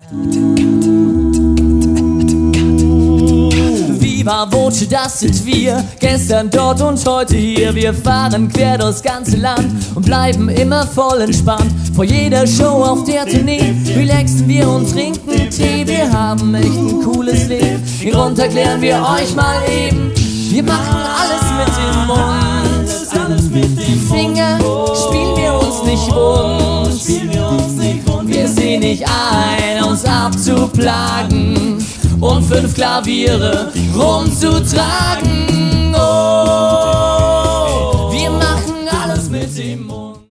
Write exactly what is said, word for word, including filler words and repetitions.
Viva Voce, das sind wir, gestern dort und heute hier. Wir fahren quer durchs ganze Land und bleiben immer voll entspannt. Vor jeder Show auf der Tournee relaxen wir und trinken Tee. Wir haben echt ein cooles Leben, hier runter klären wir euch mal eben. Wir machen alles mit dem Mund, die Finger spielen wir uns nicht wund. Wir sehen nicht ein, uns abzuplagen und fünf Klaviere rumzutragen. Oh.